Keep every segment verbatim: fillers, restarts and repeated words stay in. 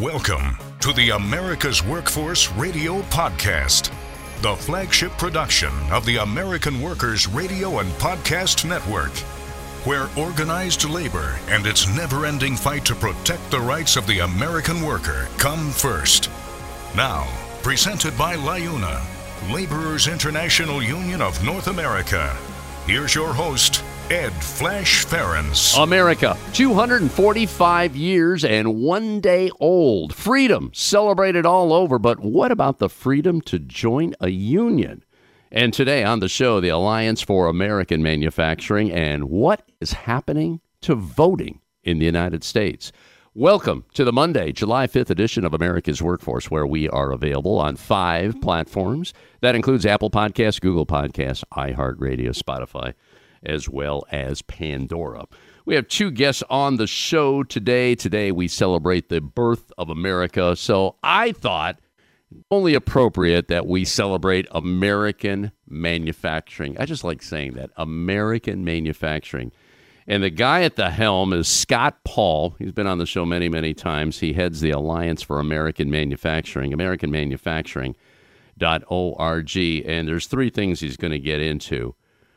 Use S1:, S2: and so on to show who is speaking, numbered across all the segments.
S1: Welcome to the America's Workforce Radio Podcast, the flagship production of the American Workers Radio and Podcast Network, where organized labor and its never-ending fight to protect the rights of the American worker come first. Now, presented by LIUNA, Laborers International Union of North America. Here's your host, Ed Flash Ferens.
S2: America, two hundred forty-five years and one day old. Freedom celebrated all over, but what about the freedom to join a union? And today on the show, the Alliance for American Manufacturing and what is happening to voting in the United States. Welcome to the Monday, July fifth edition of America's Workforce, where we are available on five platforms. That includes Apple Podcasts, Google Podcasts, iHeartRadio, Spotify, as well as Pandora. We have two guests on the show today. Today we celebrate the birth of America, so I thought only appropriate that we celebrate American manufacturing. I just like saying that, American manufacturing. And the guy at the helm is Scott Paul. He's been on the show many, many times. He heads the Alliance for American Manufacturing, american manufacturing dot org. And there's three things he's going to get into.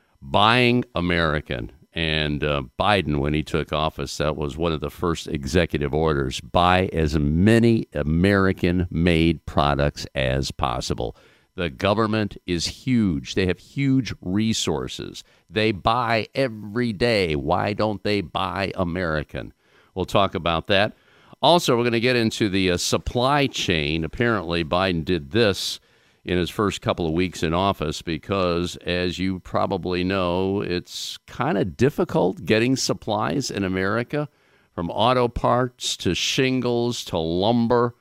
S2: Buying American. And uh, Biden, when he took office, that was one of the first executive orders. Buy as many American-made products as possible. The government is huge. They have huge resources. They buy every day. Why don't they buy American? We'll talk about that. Also, we're going to get into the uh, supply chain. Apparently, Biden did this in his first couple of weeks in office because, as you probably know, it's kind of difficult getting supplies in America, from auto parts to shingles to lumber.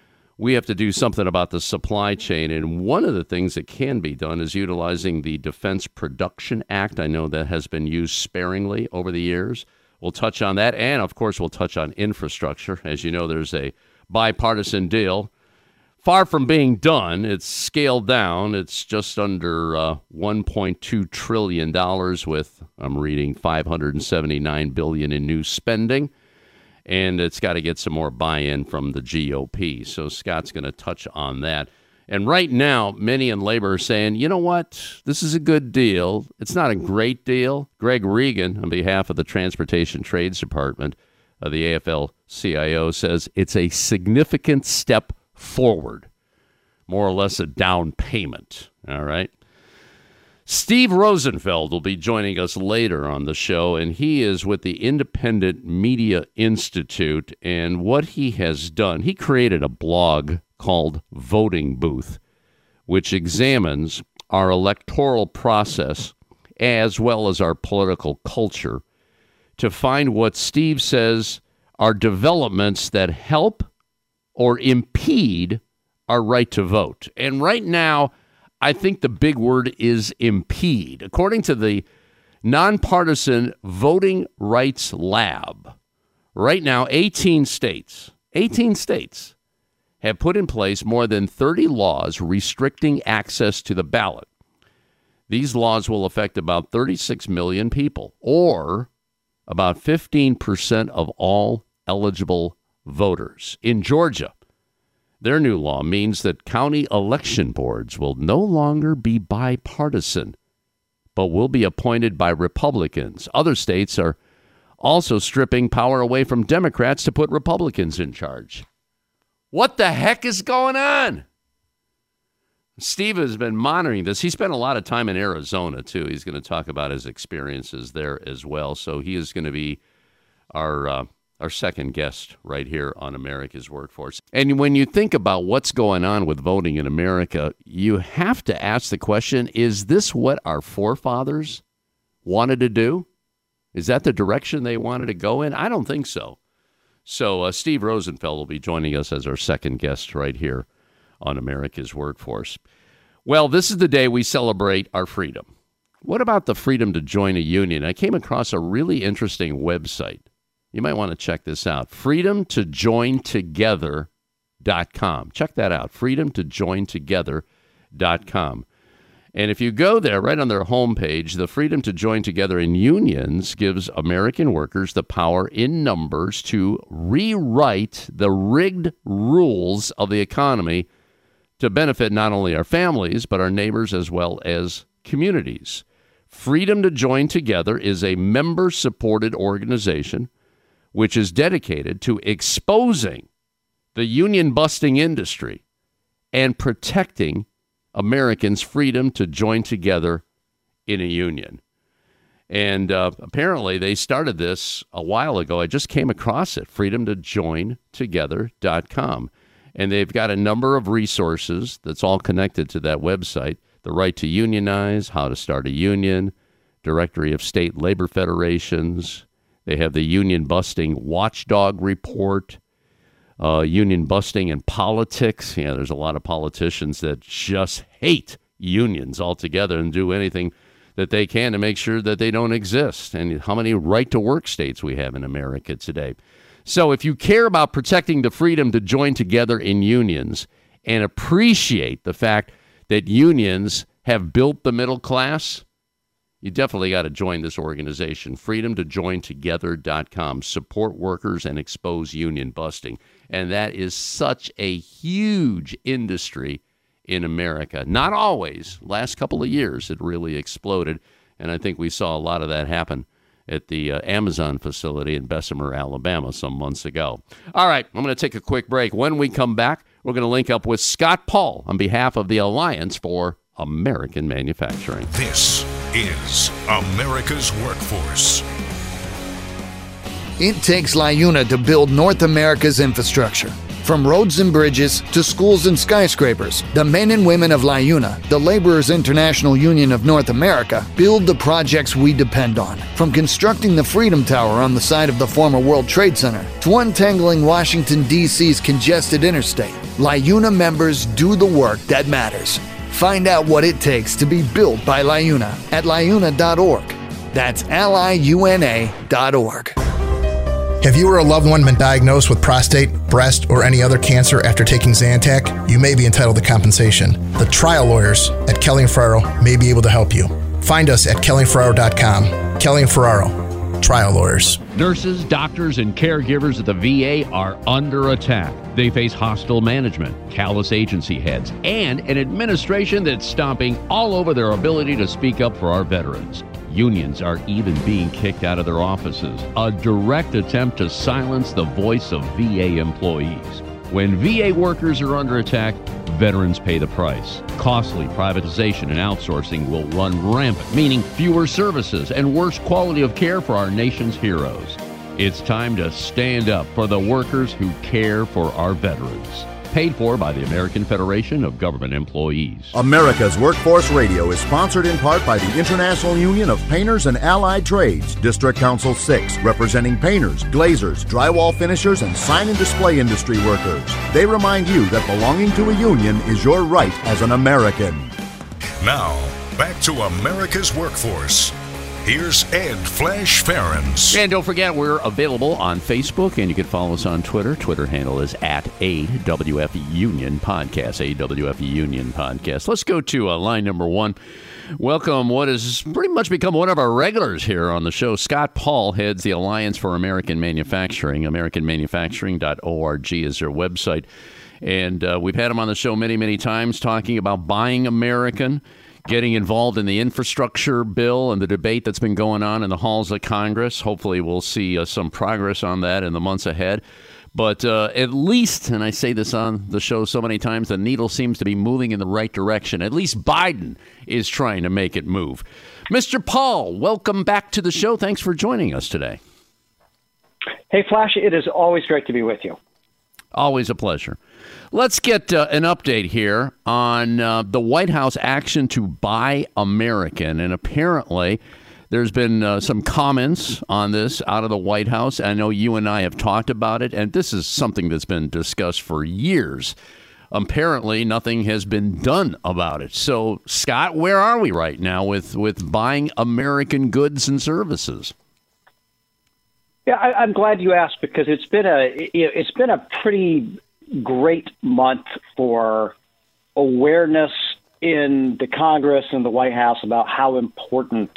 S2: We have to do something about the supply chain, and one of the things that can be done is utilizing the Defense Production Act. I know that has been used sparingly over the years. We'll touch on that, and of course we'll touch on infrastructure. As you know, there's a bipartisan deal. Far from being done, it's scaled down. It's just under uh, one point two trillion dollars with, I'm reading, five hundred seventy-nine billion dollars in new spending. And it's got to get some more buy-in from the G O P. So Scott's going to touch on that. And right now, many in labor are saying, you know what, this is a good deal. It's not a great deal. Greg Regan, on behalf of the Transportation Trades Department of the A F L C I O, says it's a significant step forward, more or less a down payment. All right. Steve Rosenfeld will be joining us later on the show, and he is with the Independent Media Institute. And what he has done, he created a blog called Voting Booth, which examines our electoral process as well as our political culture to find what Steve says are developments that help or impede our right to vote. And right now, I think the big word is impede. According to the Nonpartisan Voting Rights Lab, right now, eighteen states, eighteen states have put in place more than thirty laws restricting access to the ballot. These laws will affect about thirty-six million people, or about fifteen percent of all eligible voters. In Georgia, their new law means that county election boards will no longer be bipartisan, but will be appointed by Republicans. Other states are also stripping power away from Democrats to put Republicans in charge. What the heck is going on? Steve has been monitoring this. He spent a lot of time in Arizona, too. He's going to talk about his experiences there as well. So he is going to be our uh, our second guest right here on America's Workforce. And when you think about what's going on with voting in America, you have to ask the question, is this what our forefathers wanted to do? Is that the direction they wanted to go in? I don't think so. So uh, Steve Rosenfeld will be joining us as our second guest right here on America's Workforce. Well, this is the day we celebrate our freedom. What about the freedom to join a union? I came across a really interesting website. You might want to check this out, freedom to join together dot com. Check that out, freedom to join together dot com. And if you go there, right on their homepage, the freedom to join together in unions gives American workers the power in numbers to rewrite the rigged rules of the economy to benefit not only our families, but our neighbors as well as communities. Freedom to Join Together is a member-supported organization which is dedicated to exposing the union-busting industry and protecting Americans' freedom to join together in a union. And uh, apparently they started this a while ago. I just came across it, freedom to join together dot com. And they've got a number of resources that's all connected to that website. The right to unionize, how to start a union, directory of state labor federations. They have the union busting watchdog report, uh, union busting in politics. Yeah, there's a lot of politicians that just hate unions altogether and do anything that they can to make sure that they don't exist. And how many right-to-work states we have in America today. So if you care about protecting the freedom to join together in unions and appreciate the fact that unions have built the middle class, you definitely got to join this organization, freedom to join together dot com. Support workers and expose union busting. And that is such a huge industry in America. Not always. Last couple of years, it really exploded. And I think we saw a lot of that happen at the uh, Amazon facility in Bessemer, Alabama, some months ago. All right, I'm going to take a quick break. When we come back, we're going to link up with Scott Paul on behalf of the Alliance for American Manufacturing.
S1: This is America's Workforce.
S3: It takes LiUNA to build North America's infrastructure. From roads and bridges to schools and skyscrapers, the men and women of LiUNA, the Laborers International Union of North America, build the projects we depend on. From constructing the Freedom Tower on the site of the former World Trade Center to untangling Washington, D C's congested interstate, LiUNA members do the work that matters. Find out what it takes to be built by LiUNA at liuna dot org. That's L I U N A dot org.
S4: Have you or a loved one been diagnosed with prostate, breast, or any other cancer after taking Zantac? You may be entitled to compensation. The trial lawyers at Kelly and Ferraro may be able to help you. Find us at kelly and ferraro dot com. Kelly and Ferraro, trial lawyers.
S2: Nurses, doctors, and caregivers at the V A are under attack. They face hostile management, callous agency heads, and an administration that's stomping all over their ability to speak up for our veterans. Unions are even being kicked out of their offices, a direct attempt to silence the voice of V A employees. When V A workers are under attack, veterans pay the price. Costly privatization and outsourcing will run rampant, meaning fewer services and worse quality of care for our nation's heroes. It's time to stand up for the workers who care for our veterans. Paid for by the American Federation of Government Employees.
S5: America's Workforce Radio is sponsored in part by the International Union of Painters and Allied Trades, District Council six, representing painters, glazers, drywall finishers, and sign and display industry workers. They remind you that belonging to a union is your right as an American.
S1: Now, back to America's Workforce. Here's Ed Flash Ferens.
S2: And don't forget, we're available on Facebook, and you can follow us on Twitter. Twitter handle is at A W F Union Podcast, A W F Union Podcast. Let's go to uh, line number one. Welcome what has pretty much become one of our regulars here on the show. Scott Paul heads the Alliance for American Manufacturing. american manufacturing dot org is their website. And uh, we've had him on the show many, many times talking about buying American, getting involved in the infrastructure bill and the debate that's been going on in the halls of Congress. Hopefully we'll see uh, some progress on that in the months ahead. But uh, at least, and I say this on the show so many times, the needle seems to be moving in the right direction. At least Biden is trying to make it move. Mister Paul, welcome back to the show. Thanks for joining us today.
S6: Hey, Flash, it is always great to be with you.
S2: Always a pleasure. Let's get uh, an update here on uh, the White House action to buy American. And apparently there's been uh, some comments on this out of the White House. I know you and I have talked about it, and this is something that's been discussed for years. Apparently nothing has been done about it. So, Scott, where are we right now with, with buying American goods and services?
S6: Yeah, I, I'm glad you asked, because it's been a it's been a pretty great month for awareness in the Congress and the White House about how important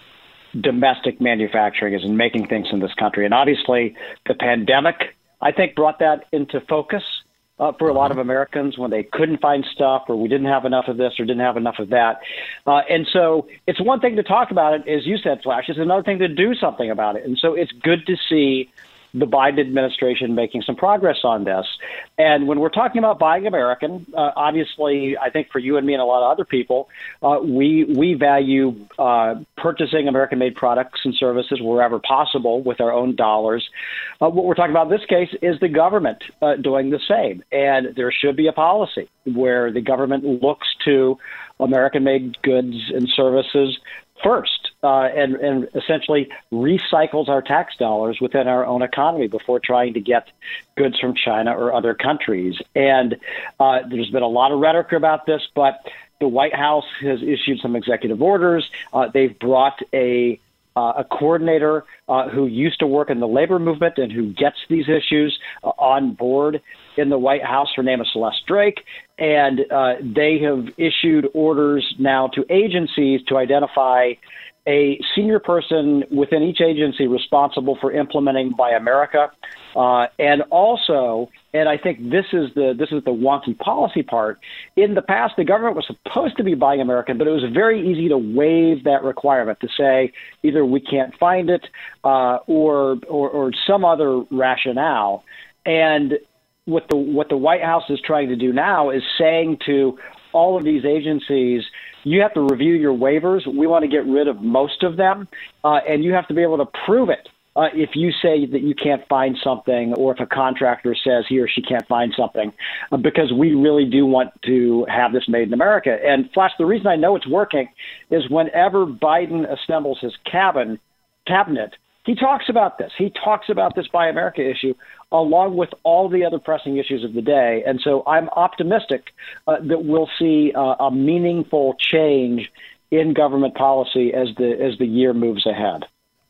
S6: domestic manufacturing is in making things in this country. And obviously, the pandemic, I think, brought that into focus uh, for a lot of Americans when they couldn't find stuff, or we didn't have enough of this or didn't have enough of that. Uh, and so it's one thing to talk about it, as you said, Flash. It's another thing to do something about it. And so it's good to see the Biden administration making some progress on this. And when we're talking about buying American, uh, obviously, I think for you and me and a lot of other people, uh, we we value uh, purchasing American-made products and services wherever possible with our own dollars. Uh, what we're talking about in this case is the government uh, doing the same. And there should be a policy where the government looks to American-made goods and services first, uh, and, and essentially recycles our tax dollars within our own economy before trying to get goods from China or other countries. And uh, there's been a lot of rhetoric about this, but the White House has issued some executive orders. Uh, they've brought a Uh, a coordinator uh, who used to work in the labor movement and who gets these issues uh, on board in the White House. Her name is Celeste Drake, and uh, they have issued orders now to agencies to identify a senior person within each agency responsible for implementing Buy America, uh, and also, and I think this is the this is the wonky policy part. In the past, the government was supposed to be buying American, but it was very easy to waive that requirement to say either we can't find it uh, or, or or some other rationale. And what the what the White House is trying to do now is saying to all of these agencies, you have to review your waivers. We want to get rid of most of them, uh, and you have to be able to prove it. Uh, if you say that you can't find something, or if a contractor says he or she can't find something, uh, because we really do want to have this made in America. And Flash, the reason I know it's working is whenever Biden assembles his cabin, cabinet, he talks about this. He talks about this Buy America issue along with all the other pressing issues of the day. And so I'm optimistic uh, that we'll see uh, a meaningful change in government policy as the as the year moves ahead.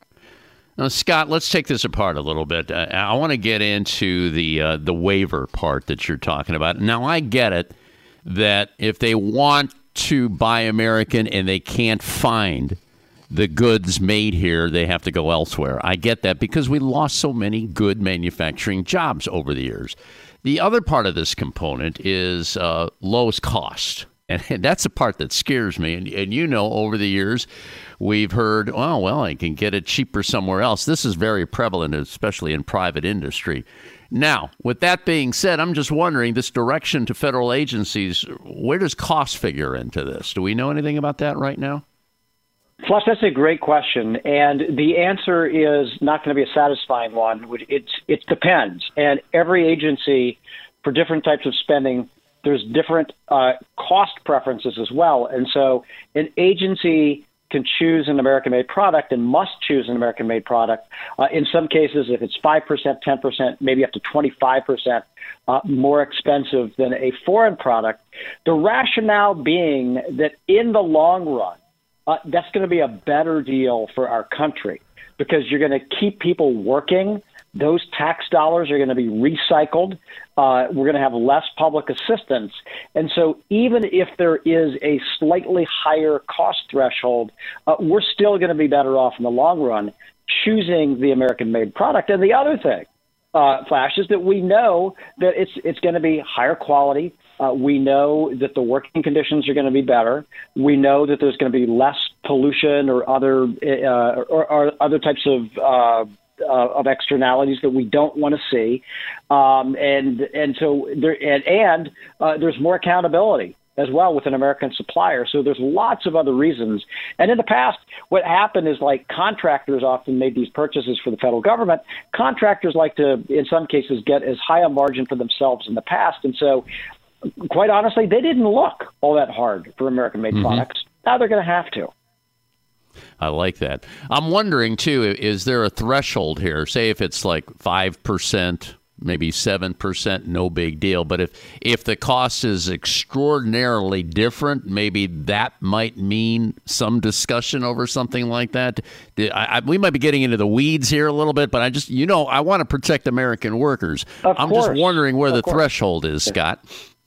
S2: Now, Scott, let's take this apart a little bit. Uh, I want to get into the uh, the waiver part that you're talking about. Now, I get it that if they want to buy American and they can't find the goods made here, they have to go elsewhere. I get that because we lost so many good manufacturing jobs over the years. The other part of this component is uh, lowest cost. And that's the part that scares me. And, and you know, over the years, we've heard, oh, well, I can get it cheaper somewhere else. This is very prevalent, especially in private industry. Now, with that being said, I'm just wondering, this direction to federal agencies, where does cost figure into this? Do we know anything about that right now?
S6: Flush, that's a great question, and the answer is not going to be a satisfying one. It's, it depends, and every agency, for different types of spending, there's different uh, cost preferences as well. And so an agency can choose an American-made product and must choose an American-made product. Uh, in some cases, if it's five percent, ten percent, maybe up to twenty-five percent uh, more expensive than a foreign product, the rationale being that in the long run, Uh, that's going to be a better deal for our country because you're going to keep people working. Those tax dollars are going to be recycled. Uh, we're going to have less public assistance. And so even if there is a slightly higher cost threshold, uh, we're still going to be better off in the long run choosing the American-made product. And the other thing, uh, Flash, is that we know that it's it's going to be higher quality. Uh, we know that the working conditions are going to be better. We know that there's going to be less pollution or other uh, or, or other types of uh, uh, of externalities that we don't want to see. Um, and and so there and, and uh, there's more accountability as well with an American supplier. So there's lots of other reasons. And in the past, what happened is like contractors often made these purchases for the federal government. Contractors like to, in some cases, get as high a margin for themselves in the past. And so quite honestly, they didn't look all that hard for American-made mm-hmm. products. Now they're going to have to.
S2: I like that. I'm wondering, too, is there a threshold here? Say if it's like five percent, maybe seven percent, no big deal. But if, if the cost is extraordinarily different, maybe that might mean some discussion over something like that. I, I, we might be getting into the weeds here a little bit, but I just, you know, I want to protect American workers.
S6: Of
S2: I'm
S6: course.
S2: just wondering where
S6: of
S2: the
S6: course.
S2: threshold is, Scott.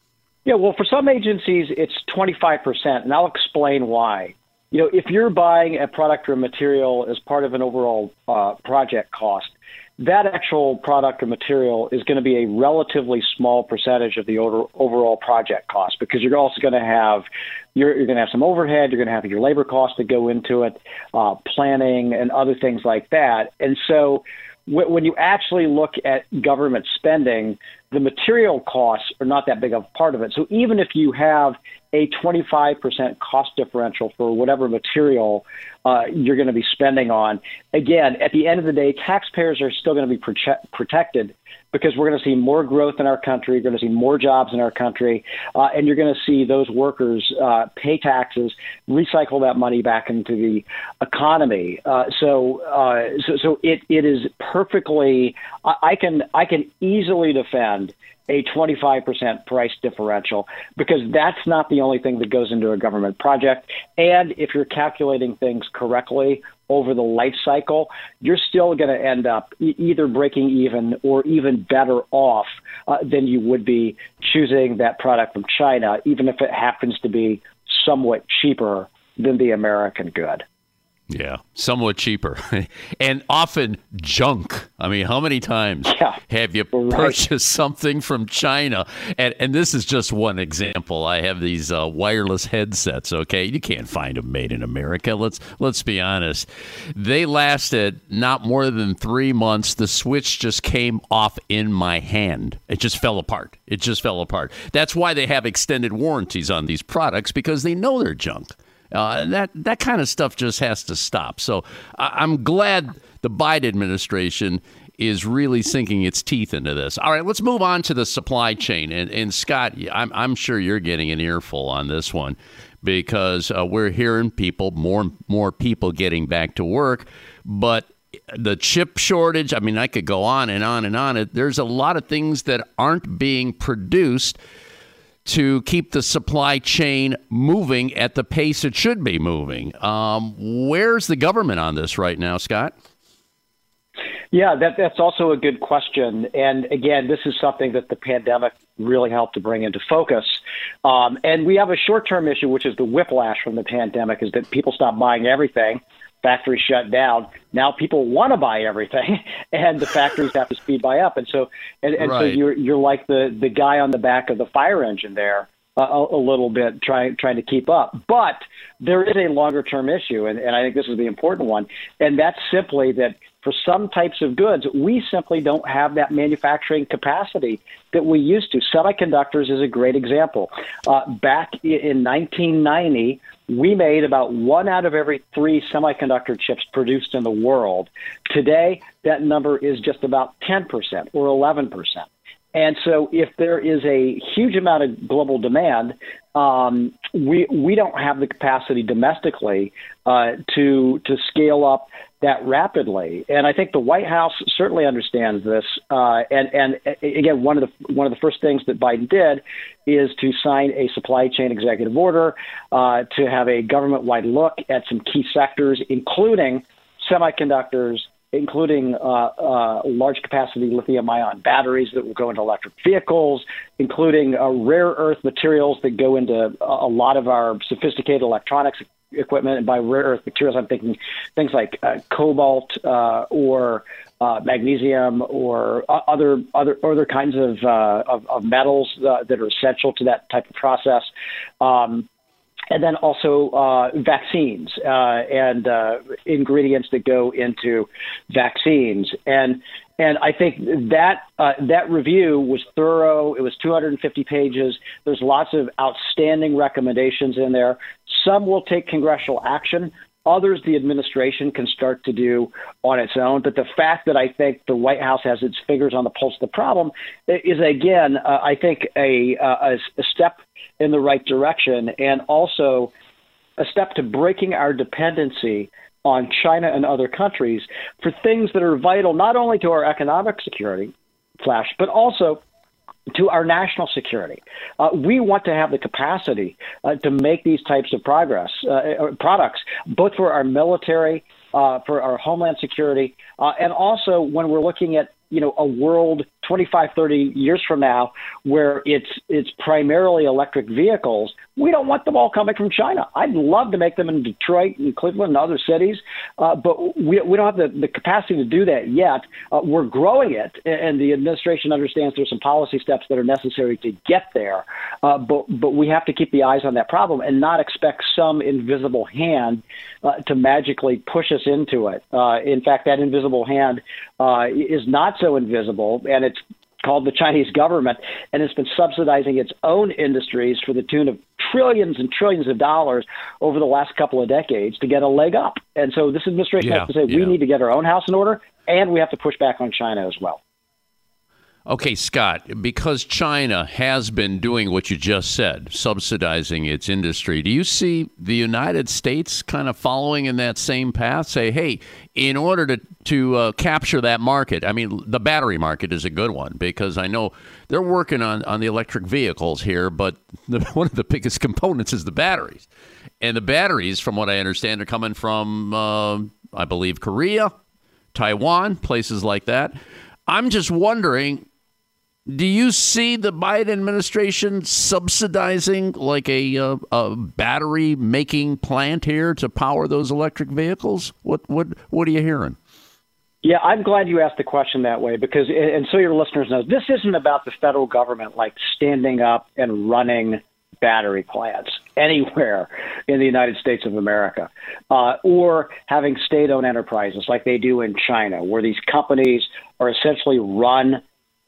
S6: Yeah, well, for some agencies, it's twenty-five percent, and I'll explain why. You know, if you're buying a product or material as part of an overall uh, project cost, that actual product or material is going to be a relatively small percentage of the over, overall project cost, because you're also going to have you're, you're going to have some overhead, you're going to have your labor costs that go into it, uh, planning and other things like that. And so w- when you actually look at government spending, the material costs are not that big of a part of it. So even if you have a twenty-five percent cost differential for whatever material uh, you're going to be spending on, again, at the end of the day, taxpayers are still going to be prote- protected because we're going to see more growth in our country, you're going to see more jobs in our country, uh, and you're going to see those workers uh, pay taxes, recycle that money back into the economy. Uh, so, uh, so, so it it is perfectly. I, I can I can easily defend a twenty-five percent price differential, because that's not the only thing that goes into a government project. And if you're calculating things correctly over the life cycle, you're still going to end up e- either breaking even or even better off uh, than you would be choosing that product from China, even if it happens to be somewhat cheaper than the American good.
S2: Yeah, somewhat cheaper and often junk. I mean, how many times
S6: yeah,
S2: have you
S6: right.
S2: purchased something from China? And and this is just one example. I have these uh, wireless headsets, okay? You can't find them made in America. Let's let's be honest. They lasted not more than three months. The switch just came off in my hand. It just fell apart. It just fell apart. That's why they have extended warranties on these products, because they know they're junk. Uh, that that kind of stuff just has to stop. So I- I'm glad the Biden administration is really sinking its teeth into this. All right, let's move on to the supply chain. And, and Scott, I'm, I'm sure you're getting an earful on this one, because uh, we're hearing people, more and more people getting back to work. But the chip shortage, I mean, I could go on and on and on. There's a lot of things that aren't being produced to keep the supply chain moving at the pace it should be moving. Um, where's the government on this right now, Scott?
S6: Yeah, that, that's also a good question. And again, this is something that the pandemic really helped to bring into focus. Um, and we have a short-term issue, which is the whiplash from the pandemic, is that people stop buying everything. Factories shut down. Now people want to buy everything, and the factories have to speed buy up. And so, and, and
S2: right.
S6: so you're you're like the, the guy on the back of the fire engine there, uh, a, a little bit trying trying to keep up. But there is a longer term issue, and, and I think this is the important one, and that's simply that for some types of goods, we simply don't have that manufacturing capacity that we used to. Semiconductors is a great example. Uh, back in nineteen ninety, we made about one out of every three semiconductor chips produced in the world. Today, that number is just about ten percent or eleven percent. And so if there is a huge amount of global demand, um, we we don't have the capacity domestically uh, to to scale up that rapidly. And I think the White House certainly understands this. Uh, and, and again, one of the one of the first things that Biden did is to sign a supply chain executive order uh, to have a government-wide look at some key sectors, including semiconductors, including uh, uh, large-capacity lithium-ion batteries that will go into electric vehicles, including uh, rare earth materials that go into a lot of our sophisticated electronics equipment. And by rare earth materials, I'm thinking things like uh, cobalt uh, or uh, magnesium or uh, other other other kinds of uh, of, of metals uh, that are essential to that type of process. Um, And then also uh, vaccines uh, and uh, ingredients that go into vaccines. And and I think that uh, that review was thorough. It was two hundred fifty pages. There's lots of outstanding recommendations in there. Some will take congressional action. Others the administration can start to do on its own. But the fact that I think the White House has its fingers on the pulse of the problem is, again, uh, I think, a, a, a step in the right direction, and also a step to breaking our dependency on China and other countries for things that are vital not only to our economic security, Flash, but also to our national security. Uh, we want to have the capacity uh, to make these types of progress uh, products, both for our military, uh, for our homeland security, uh, and also when we're looking at you know, a world twenty-five, thirty years from now where it's it's primarily electric vehicles, we don't want them all coming from China. I'd love to make them in Detroit and Cleveland and other cities, uh, but we, we don't have the, the capacity to do that yet. Uh, we're growing it, and the administration understands there's some policy steps that are necessary to get there, uh, but, but we have to keep the eyes on that problem and not expect some invisible hand uh, to magically push us into it. Uh, in fact, that invisible hand uh, is not so invisible, and it's called the Chinese government, and it's been subsidizing its own industries for the tune of trillions and trillions of dollars over the last couple of decades to get a leg up. And so this administration
S2: yeah,
S6: has to say,
S2: yeah.
S6: we need to get our own house in order, and we have to push back on China as well.
S2: Okay, Scott, because China has been doing what you just said, subsidizing its industry, do you see the United States kind of following in that same path? Say, hey, in order to, to uh, capture that market, I mean, the battery market is a good one because I know they're working on, on the electric vehicles here, but the, one of the biggest components is the batteries. And the batteries, from what I understand, are coming from, uh, I believe, Korea, Taiwan, places like that. I'm just wondering, do you see the Biden administration subsidizing like a, uh, a battery making plant here to power those electric vehicles? What what what are you hearing?
S6: Yeah, I'm glad you asked the question that way because, and so your listeners know, this isn't about the federal government like standing up and running battery plants anywhere in the United States of America, uh, or having state-owned enterprises like they do in China, where these companies are essentially run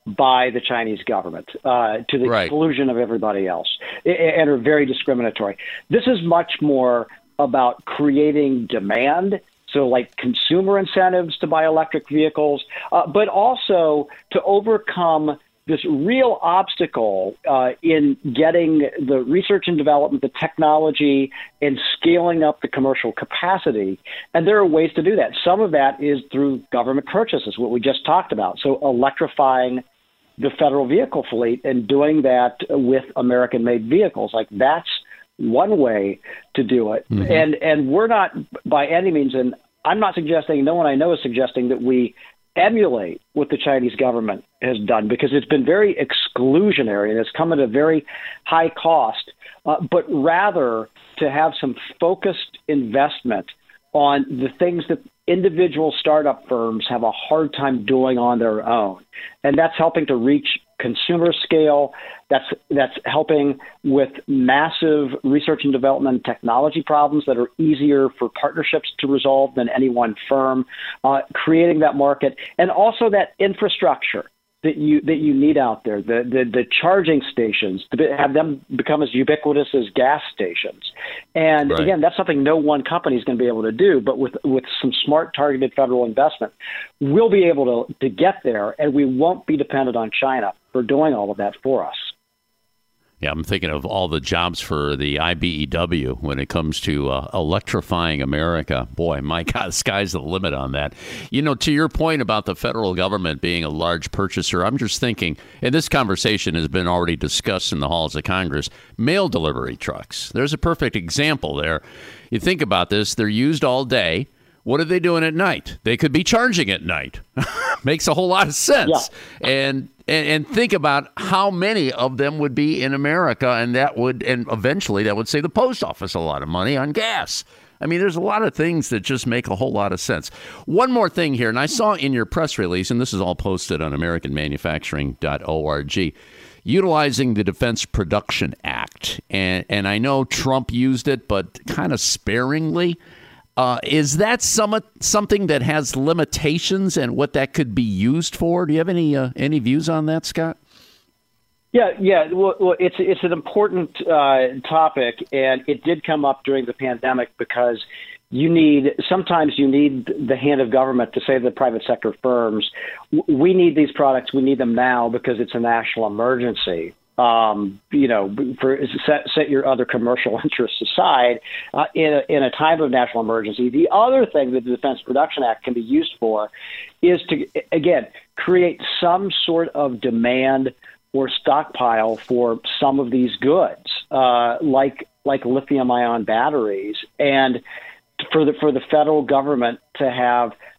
S6: by the Chinese government uh, to the
S2: right.
S6: exclusion of everybody else and are very discriminatory. This is much more about creating demand, so like consumer incentives to buy electric vehicles, uh, but also to overcome this real obstacle uh, in getting the research and development, the technology, and scaling up the commercial capacity. And there are ways to do that. Some of that is through government purchases, what we just talked about. So electrifying the federal vehicle fleet and doing that with American-made vehicles. Like that's one way to do it. Mm-hmm. And and we're not by any means, and I'm not suggesting, no one I know is suggesting that we emulate what the Chinese government has done because it's been very exclusionary and it's come at a very high cost, uh, but rather to have some focused investment on the things that individual startup firms have a hard time doing on their own. And that's helping to reach consumer scale. That's that's helping with massive research and development and technology problems that are easier for partnerships to resolve than any one firm, uh, creating that market, and also that infrastructure that you that you need out there, the, the, the charging stations, to have them become as ubiquitous as gas stations. And
S2: right.
S6: again, that's something no one company is going to be able to do, but with with some smart targeted federal investment, we'll be able to, to get there, and we won't be dependent on China for doing all of that for us.
S2: Yeah, I'm thinking of all the jobs for the I B E W when it comes to uh, electrifying America. Boy, my God, the sky's the limit on that. You know, to your point about the federal government being a large purchaser, I'm just thinking, and this conversation has been already discussed in the halls of Congress, mail delivery trucks. There's a perfect example there. You think about this, they're used all day. What are they doing at night? They could be charging at night. Makes a whole lot of sense. Yeah. And, and and think about how many of them would be in America, and that would, and eventually that would save the post office a lot of money on gas. I mean, there's a lot of things that just make a whole lot of sense. One more thing here, and I saw in your press release, and this is all posted on american manufacturing dot org, utilizing the Defense Production Act. And, and I know Trump used it, but kind of sparingly. Uh, is that some, something that has limitations and what that could be used for? Do you have any uh, any views on that, Scott?
S6: Yeah, yeah. Well, well it's it's an important uh, topic, and it did come up during the pandemic because you need sometimes you need the hand of government to say to the private sector firms, we need these products, we need them now because it's a national emergency. Um, you know, for set, set your other commercial interests aside uh, in, a, in a time of national emergency. The other thing that the Defense Production Act can be used for is to, again, create some sort of demand or stockpile for some of these goods, uh, like like lithium-ion batteries, and for the for the federal government to have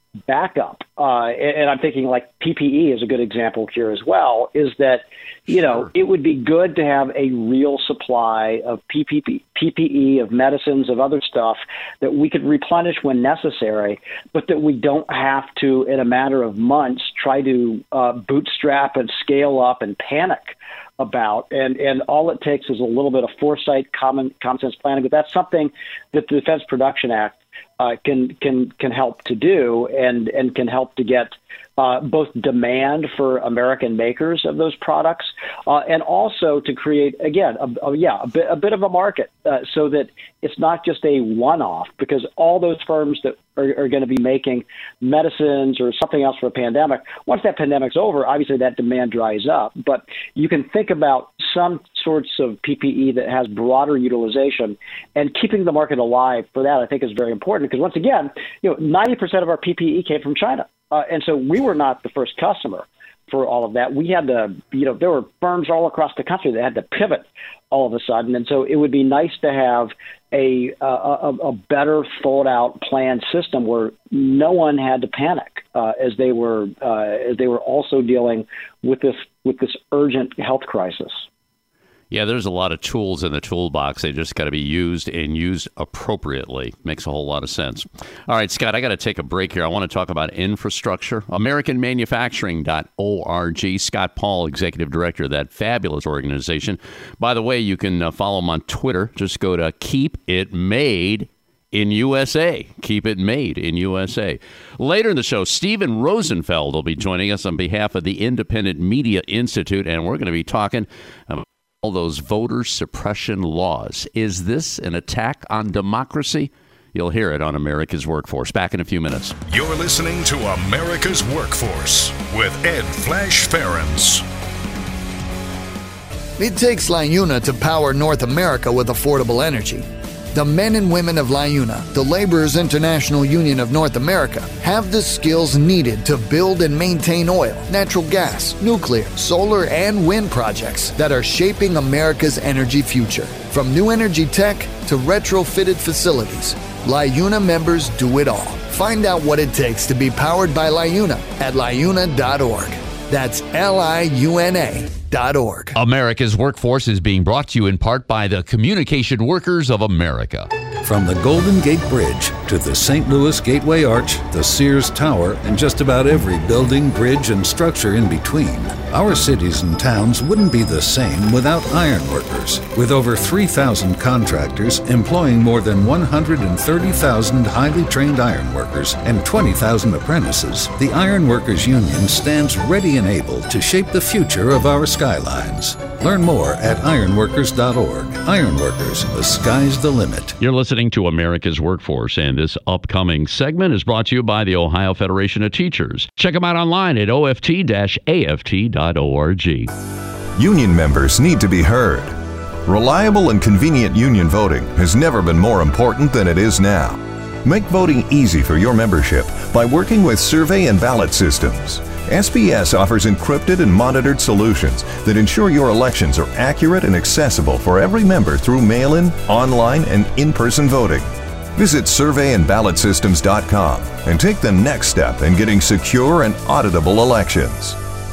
S6: backup, uh, and, and I'm thinking like P P E is a good example here as well, is that, you know, sure. it would be good to have a real supply of P P E, P P E, of medicines, of other stuff that we could replenish when necessary, but that we don't have to, in a matter of months, try to uh, bootstrap and scale up and panic about. And, and all it takes is a little bit of foresight, common, common sense planning, but that's something that the Defense Production Act Uh, can can can help to do, and and can help to get uh, both demand for American makers of those products, uh, and also to create again, a, a, yeah, a bit a bit of a market, uh, so that it's not just a one-off. Because all those firms that are, are going to be making medicines or something else for a pandemic, once that pandemic's over, obviously that demand dries up. But you can think about some sorts of P P E that has broader utilization, and keeping the market alive for that, I think, is very important. Because once again, you know, ninety percent of our P P E came from China, uh, and so we were not the first customer for all of that. We had to, you know, there were firms all across the country that had to pivot all of a sudden, and so it would be nice to have a a, a better thought out planned system where no one had to panic uh, as they were uh, as they were also dealing with this with this urgent health crisis.
S2: Yeah, there's a lot of tools in the toolbox. They just got to be used and used appropriately. Makes a whole lot of sense. All right, Scott, I got to take a break here. I want to talk about infrastructure. American Manufacturing dot org. Scott Paul, Executive Director of that fabulous organization. By the way, you can uh, follow him on Twitter. Just go to Keep It Made in U S A. Keep It Made in U S A. Later in the show, Steven Rosenfeld will be joining us on behalf of the Independent Media Institute, and we're going to be talking about all those voter suppression laws. Is this an attack on democracy? You'll hear it on America's Workforce. Back in a few minutes.
S1: You're listening to America's Workforce with Ed Flash Ferens.
S3: It takes LiUNA to power North America with affordable energy. The men and women of LiUNA, the Laborers International Union of North America, have the skills needed to build and maintain oil, natural gas, nuclear, solar, and wind projects that are shaping America's energy future. From new energy tech to retrofitted facilities, LiUNA members do it all. Find out what it takes to be powered by LiUNA at liuna dot org. That's L I U N A dot org.
S2: America's Workforce is being brought to you in part by the Communication Workers of America.
S7: From the Golden Gate Bridge to the Saint Louis Gateway Arch, the Sears Tower, and just about every building, bridge, and structure in between, our cities and towns wouldn't be the same without ironworkers. With over three thousand contractors employing more than one hundred thirty thousand highly trained ironworkers and twenty thousand apprentices, the Ironworkers Union stands ready and able to shape the future of our skylines. Learn more at ironworkers dot org. Ironworkers, the sky's the limit.
S2: You're listening to America's Workforce, and this upcoming segment is brought to you by the Ohio Federation of Teachers. Check them out online at O F T A F T dot org.
S8: Union members need to be heard. Reliable and convenient union voting has never been more important than it is now. Make voting easy for your membership by working with survey and ballot systems. S B S offers encrypted and monitored solutions that ensure your elections are accurate and accessible for every member through mail-in, online, and in-person voting. Visit survey and ballot systems dot com and take the next step in getting secure and auditable elections.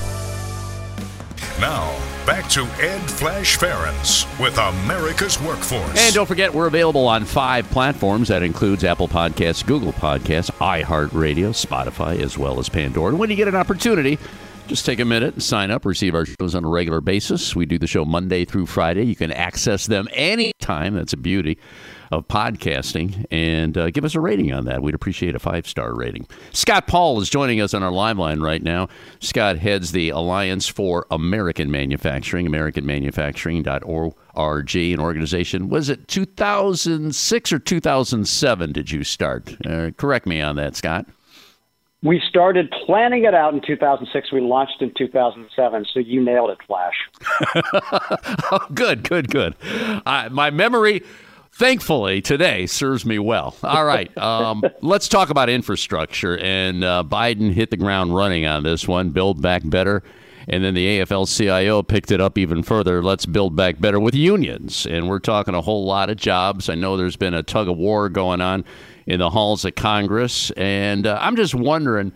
S1: Now, back to Ed Flash Ferens with America's Workforce.
S2: And don't forget, we're available on five platforms. That includes Apple Podcasts, Google Podcasts, iHeartRadio, Spotify, as well as Pandora. And when you get an opportunity, just take a minute and sign up, receive our shows on a regular basis. We do the show Monday through Friday. You can access them anytime. That's a beauty of podcasting. And uh, give us a rating on that. We'd appreciate a five-star rating. Scott Paul is joining us on our live line right now. Scott heads the Alliance for American Manufacturing, American Manufacturing dot org, an organization. Was it two thousand six or two thousand seven did you start? Uh, correct me on that, Scott.
S6: We started planning it out in two thousand six. We launched in two thousand seven, so you nailed it, Flash.
S2: Oh, good, good, good. Uh, my memory, thankfully, today serves me well. All right, um, let's talk about infrastructure. And uh, Biden hit the ground running on this one, Build Back Better. And then the A F L C I O picked it up even further. Let's build back better with unions. And we're talking a whole lot of jobs. I know there's been a tug of war going on in the halls of Congress. And uh, I'm just wondering,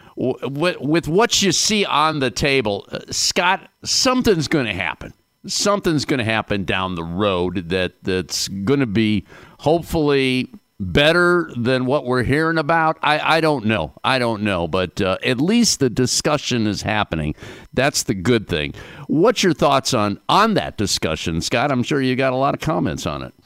S2: w- with what you see on the table, uh, Scott, something's going to happen. Something's going to happen down the road that, that's going to be hopefully better than what we're hearing about. I, I don't know. I don't know. But uh, at least the discussion is happening. That's the good thing. What's your thoughts on, on that discussion, Scott? I'm sure you got a lot of comments on it.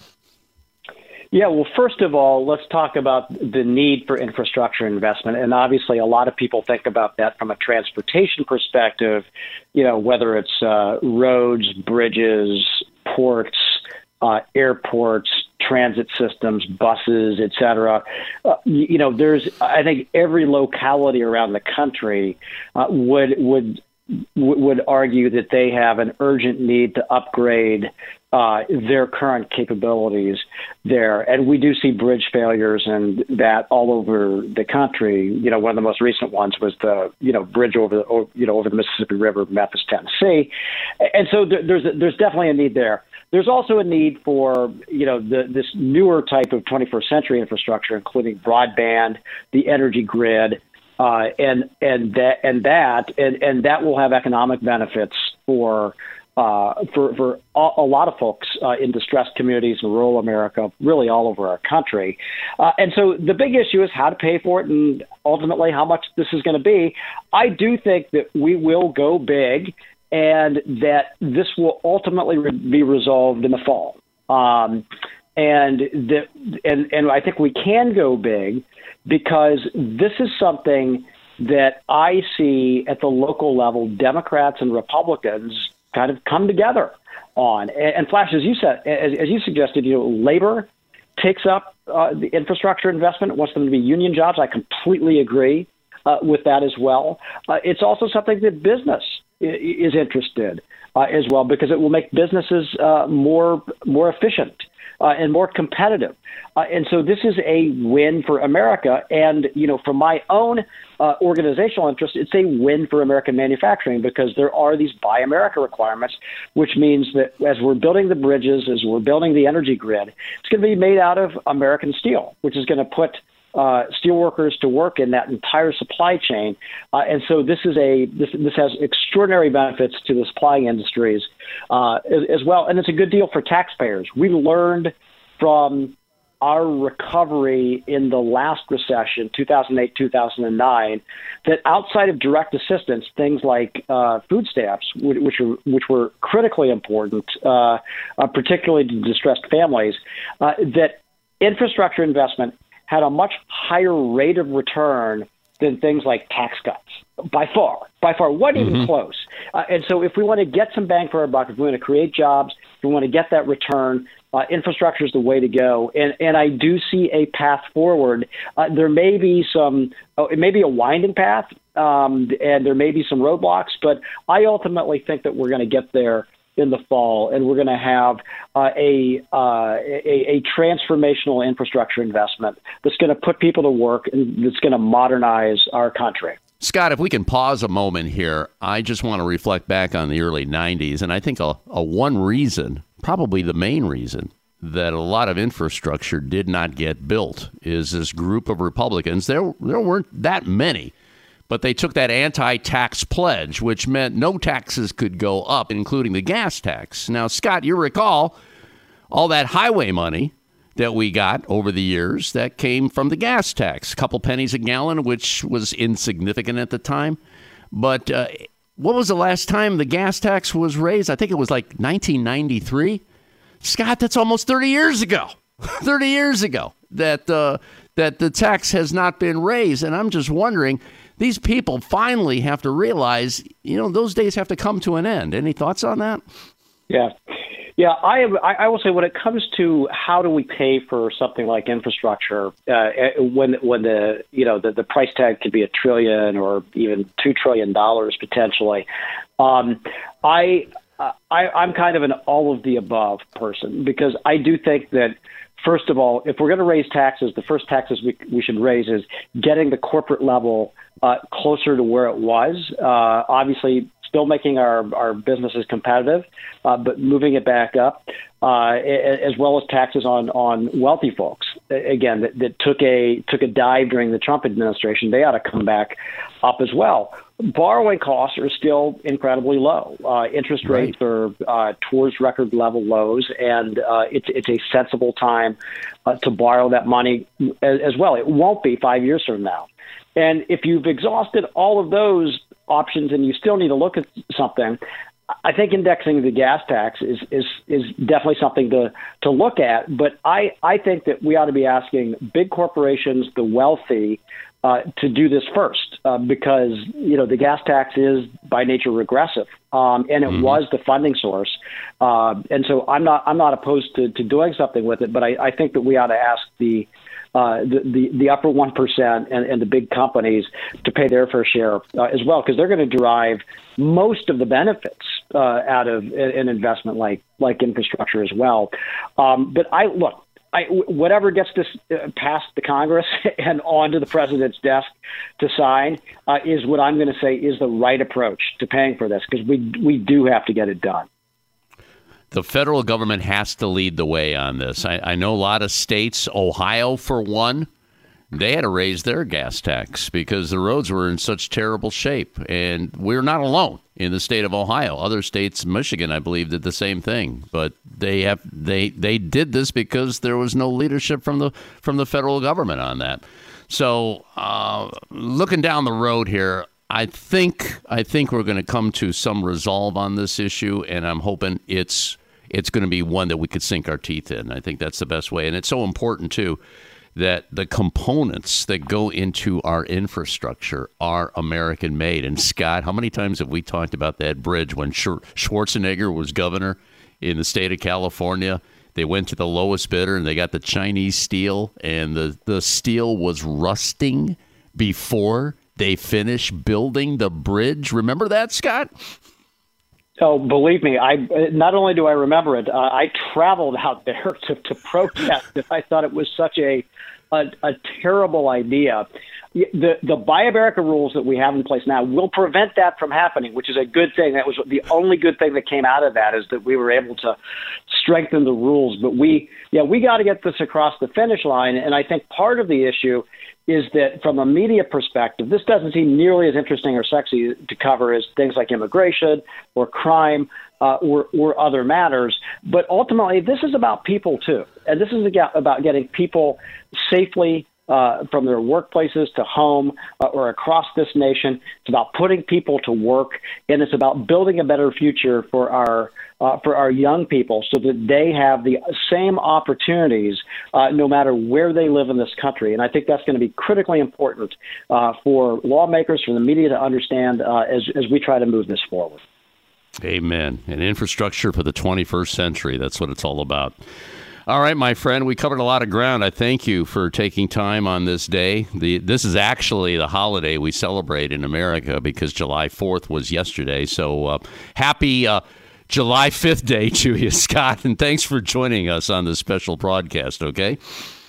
S6: Yeah, well, first of all, let's talk about the need for infrastructure investment. And obviously, a lot of people think about that from a transportation perspective, you know, whether it's uh, roads, bridges, ports, uh, airports, transit systems, buses, et cetera. Uh, you, you know, there's, I think every locality around the country uh, would would would argue that they have an urgent need to upgrade uh, their current capabilities there. And we do see bridge failures and that all over the country. You know, one of the most recent ones was the, you know, bridge over the, you know, over the Mississippi River, Memphis, Tennessee. And so there, there's, there's definitely a need there. There's also a need for, you know, the, this newer type of twenty-first century infrastructure, including broadband, the energy grid, uh, and and that and that and, and that will have economic benefits for uh, for for a, a lot of folks uh, in distressed communities in rural America, really all over our country. Uh, and so the big issue is how to pay for it, and ultimately how much this is going to be. I do think that we will go big, and that this will ultimately re- be resolved in the fall. Um, and, the, and and I think we can go big because this is something that I see at the local level, Democrats and Republicans kind of come together on. And, and Flash, as you said, as, as you suggested, you know, labor takes up uh, the infrastructure investment, wants them to be union jobs. I completely agree uh, with that as well. Uh, it's also something that business is interested uh, as well, because it will make businesses uh, more more efficient uh, and more competitive. Uh, and so this is a win for America. And, you know, from my own uh, organizational interest, it's a win for American manufacturing, because there are these Buy America requirements, which means that as we're building the bridges, as we're building the energy grid, it's going to be made out of American steel, which is going to put Uh, steelworkers to work in that entire supply chain, uh, and so this is a this this has extraordinary benefits to the supplying industries uh, as, as well, and it's a good deal for taxpayers. We learned from our recovery in the last recession, two thousand eight, two thousand nine, that outside of direct assistance, things like uh, food stamps, which are which were critically important, uh, uh, particularly to distressed families, uh, that infrastructure investment had a much higher rate of return than things like tax cuts, by far, by far, wasn't mm-hmm. even close. Uh, and so if we want to get some bang for our buck, if we want to create jobs, if we want to get that return, uh, infrastructure is the way to go. And, and I do see a path forward. Uh, there may be some, oh, it may be a winding path, um, and there may be some roadblocks, but I ultimately think that we're going to get there in the fall, and we're going to have uh, a, uh, a a transformational infrastructure investment that's going to put people to work and that's going to modernize our country.
S2: Scott, if we can pause a moment here, I just want to reflect back on the early nineties, and I think a, a one reason, probably the main reason, that a lot of infrastructure did not get built is this group of Republicans. There, there weren't that many, but they took that anti-tax pledge, which meant no taxes could go up, including the gas tax. Now, Scott, you recall all that highway money that we got over the years that came from the gas tax, a couple pennies a gallon, which was insignificant at the time. But uh, what was the last time the gas tax was raised? I think it was like nineteen ninety-three. Scott, that's almost thirty years ago. thirty years ago that uh, that the tax has not been raised. And I'm just wondering, these people finally have to realize, you know, those days have to come to an end. Any thoughts on that?
S6: Yeah. Yeah, I, I will say when it comes to how do we pay for something like infrastructure, uh, when when the you know the, the price tag could be a trillion or even two trillion dollars potentially, um, I, I I'm kind of an all of the above person, because I do think that, first of all, if we're going to raise taxes, the first taxes we we should raise is getting the corporate level uh, closer to where it was. Uh, obviously, still making our, our businesses competitive, uh, but moving it back up, uh, as well as taxes on, on wealthy folks. Again, that, that took a took a dive during the Trump administration. They ought to come back up as well. Borrowing costs are still incredibly low. Uh, interest rates right. are uh, towards record level lows, and uh, it's it's a sensible time uh, to borrow that money as, as well. It won't be five years from now. And if you've exhausted all of those options and you still need to look at something, I think indexing the gas tax is is is definitely something to to look at. But I, I think that we ought to be asking big corporations, the wealthy, uh, to do this first, uh, because you know the gas tax is by nature regressive, um, and it mm-hmm. was the funding source. Uh, and so I'm not I'm not opposed to, to doing something with it. But I, I think that we ought to ask the Uh, the, the, the upper one percent and, and the big companies to pay their fair share uh, as well, because they're going to derive most of the benefits uh, out of an investment like like infrastructure as well. Um, but I look, I, whatever gets this uh, past the Congress and onto the president's desk to sign uh, is what I'm going to say is the right approach to paying for this, because we we do have to get it done.
S2: The federal government has to lead the way on this. I, I know a lot of states, Ohio for one, they had to raise their gas tax because the roads were in such terrible shape. And we're not alone in the state of Ohio. Other states, Michigan, I believe, did the same thing. But they have they they did this because there was no leadership from the from the federal government on that. So uh, looking down the road here, I think I think we're going to come to some resolve on this issue, and I'm hoping it's it's going to be one that we could sink our teeth in. I think that's the best way, and it's so important too that the components that go into our infrastructure are American made. And Scott, how many times have we talked about that bridge when Schwarzenegger was governor in the state of California? They went to the lowest bidder and they got the Chinese steel, and the, the steel was rusting before they finished building the bridge. Remember that, Scott?
S6: Oh, believe me, I not only do I remember it, uh, I traveled out there to, to protest it. I thought it was such a a, a terrible idea. The the Buy America rules that we have in place now will prevent that from happening, which is a good thing. That was the only good thing that came out of that, is that we were able to strengthen the rules. But we, yeah, we got to get this across the finish line. And I think part of the issue is that from a media perspective, this doesn't seem nearly as interesting or sexy to cover as things like immigration or crime uh, or, or other matters. But ultimately, this is about people, too. And this is about getting people safely uh, from their workplaces to home uh, or across this nation. It's about putting people to work, and it's about building a better future for our Uh, for our young people so that they have the same opportunities uh, no matter where they live in this country. And I think that's going to be critically important uh, for lawmakers, for the media to understand uh, as, as we try to move this forward.
S2: Amen. And infrastructure for the twenty-first century. That's what it's all about. All right, my friend, we covered a lot of ground. I thank you for taking time on this day. The, this is actually the holiday we celebrate in America because July fourth was yesterday. So uh, happy uh, July fifth day to you, Scott, and thanks for joining us on this special broadcast, okay?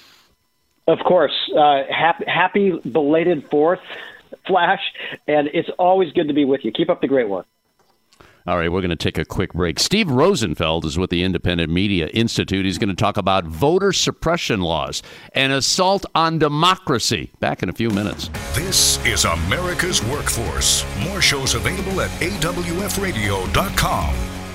S6: Of course. Uh, happy, happy belated fourth, Flash, and it's always good to be with you. Keep up the great work.
S2: All right, we're going to take a quick break. Steve Rosenfeld is with the Independent Media Institute. He's going to talk about voter suppression laws and assault on democracy. Back in a few minutes.
S1: This is America's Workforce. More shows available at A W F radio dot com.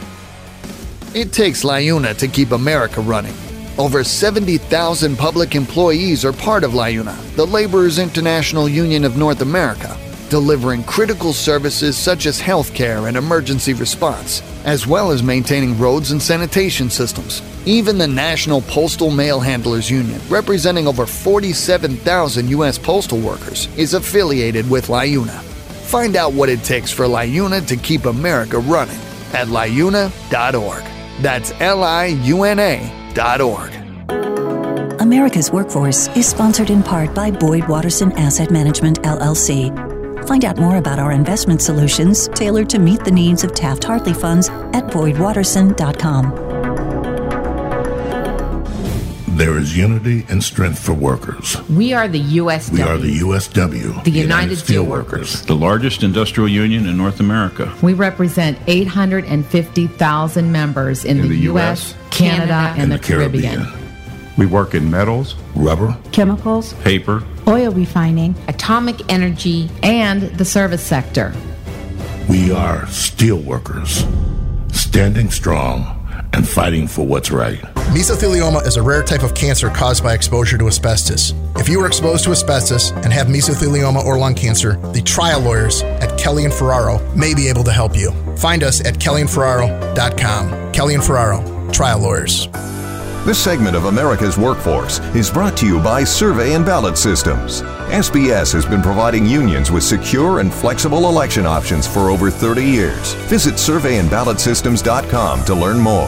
S3: It takes LIUNA to keep America running. Over seventy thousand public employees are part of LIUNA, the Laborers International Union of North America, delivering critical services such as healthcare and emergency response, as well as maintaining roads and sanitation systems. Even the National Postal Mail Handlers Union, representing over forty-seven thousand U S postal workers, is affiliated with LIUNA. Find out what it takes for LIUNA to keep America running at liuna dot org. That's L I U N A dot org.
S9: America's Workforce is sponsored in part by Boyd Watterson Asset Management, L L C. Find out more about our investment solutions tailored to meet the needs of Taft-Hartley funds at boyd watterson dot com.
S10: there is unity and strength for workers.
S11: We are the U S W.
S10: We are the U S W.
S11: The United Steelworkers.
S12: The largest industrial union in North America.
S11: We represent eight hundred fifty thousand members in, in the, the U S, Canada, Canada and, and the, the Caribbean. Caribbean.
S12: We work in metals,
S10: rubber,
S13: chemicals,
S12: paper,
S13: oil refining,
S11: atomic energy, and the service sector.
S10: We are steelworkers, standing strong and fighting for what's right.
S4: Mesothelioma is a rare type of cancer caused by exposure to asbestos. If you were exposed to asbestos and have mesothelioma or lung cancer, the trial lawyers at Kelly and Ferraro may be able to help you. Find us at kelly and ferraro dot com. Kelly and Ferraro, trial lawyers.
S8: This segment of America's Workforce is brought to you by Survey and Ballot Systems. S B S has been providing unions with secure and flexible election options for over thirty years. Visit survey and ballot systems dot com to learn more.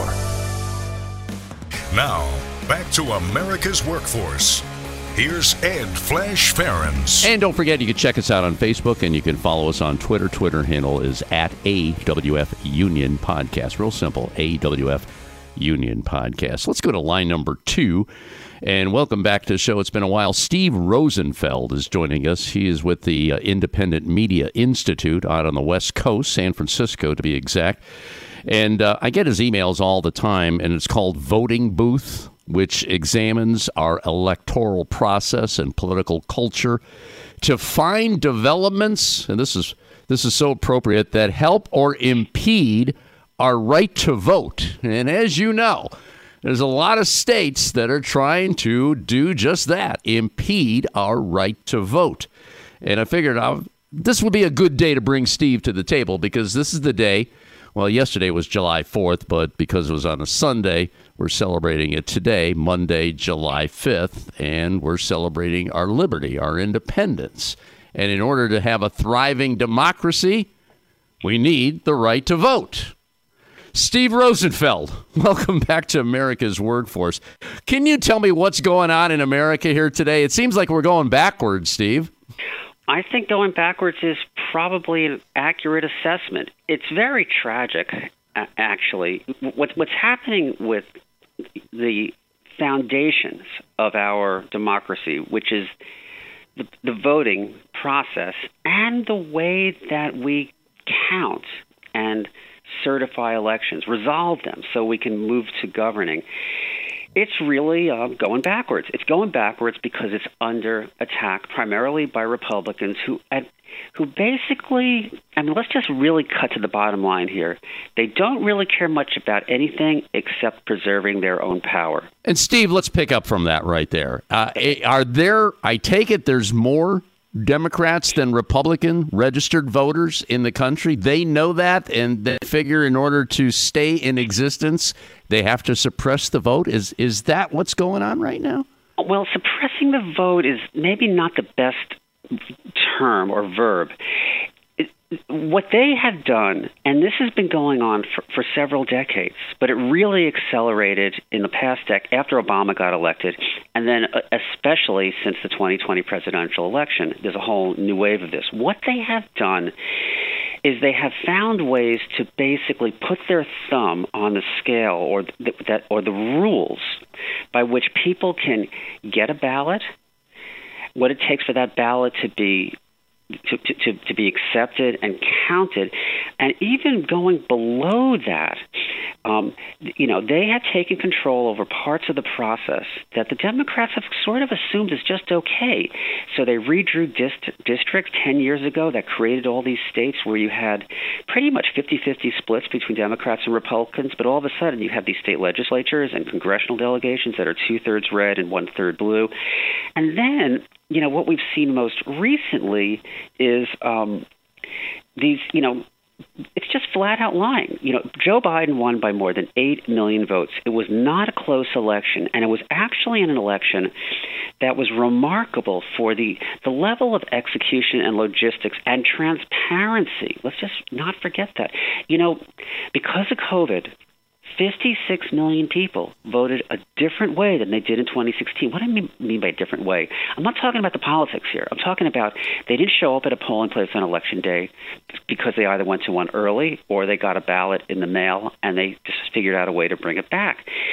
S1: Now, back to America's Workforce. Here's Ed Flash Ferens.
S2: And don't forget, you can check us out on Facebook and you can follow us on Twitter. Twitter handle is at A W F Union Podcast. Real simple, A W F Union Podcast. Let's go to line number two. And welcome back to the show. It's been a while. Steve Rosenfeld is joining us. He is with the uh, Independent Media Institute out on the West Coast, San Francisco to be exact. And uh, I get his emails all the time, and it's called Voting Booth, which examines our electoral process and political culture to find developments, and this is this is so appropriate, that help or impede our right to vote. And as you know, there's a lot of states that are trying to do just that, impede our right to vote. And I figured out this would be a good day to bring Steve to the table, because this is the day, well, yesterday was July fourth, but because it was on a Sunday, we're celebrating it today, Monday, July fifth, and we're celebrating our liberty, our independence. And in order to have a thriving democracy, we need the right to vote. Steve Rosenfeld, welcome back to America's Workforce. Can you tell me what's going on in America here today? It seems like we're going backwards, Steve.
S14: I think going backwards is probably an accurate assessment. It's very tragic, actually. What, what's happening with the foundations of our democracy, which is the, the voting process and the way that we count and certify elections, resolve them so we can move to governing. It's really uh, going backwards. It's going backwards because it's under attack primarily by Republicans who at, who basically, I mean, let's just really cut to the bottom line here. They don't really care much about anything except preserving their own power.
S2: And Steve, let's pick up from that right there. Uh, are there, I take it there's more Democrats than Republican registered voters in the country? They know that, and they figure in order to stay in existence, they have to suppress the vote. Is is that what's going on right now?
S14: Well, suppressing the vote is maybe not the best term or verb. It, what they have done, and this has been going on for, for several decades, but it really accelerated in the past decade after Obama got elected, and then especially since the twenty twenty presidential election. There's a whole new wave of this. What they have done is they have found ways to basically put their thumb on the scale or the, that or the rules by which people can get a ballot, what it takes for that ballot to be To, to, to be accepted and counted, and even going below that, um, you know, they have taken control over parts of the process that the Democrats have sort of assumed is just okay. So they redrew dist- districts ten years ago that created all these states where you had pretty much fifty-fifty splits between Democrats and Republicans, but all of a sudden you have these state legislatures and congressional delegations that are two-thirds red and one-third blue. And then, you know, what we've seen most recently is um, these, you know, it's just flat out lying. You know, Joe Biden won by more than eight million votes. It was not a close election, and it was actually an election that was remarkable for the, the level of execution and logistics and transparency. Let's just not forget that. You know, because of COVID, fifty-six million people voted a different way than they did in twenty sixteen. What do I mean, mean by different way? I'm not talking about the politics here. I'm talking about they didn't show up at a polling place on Election Day because they either went to one early or they got a ballot in the mail and they just figured out a way to bring it back.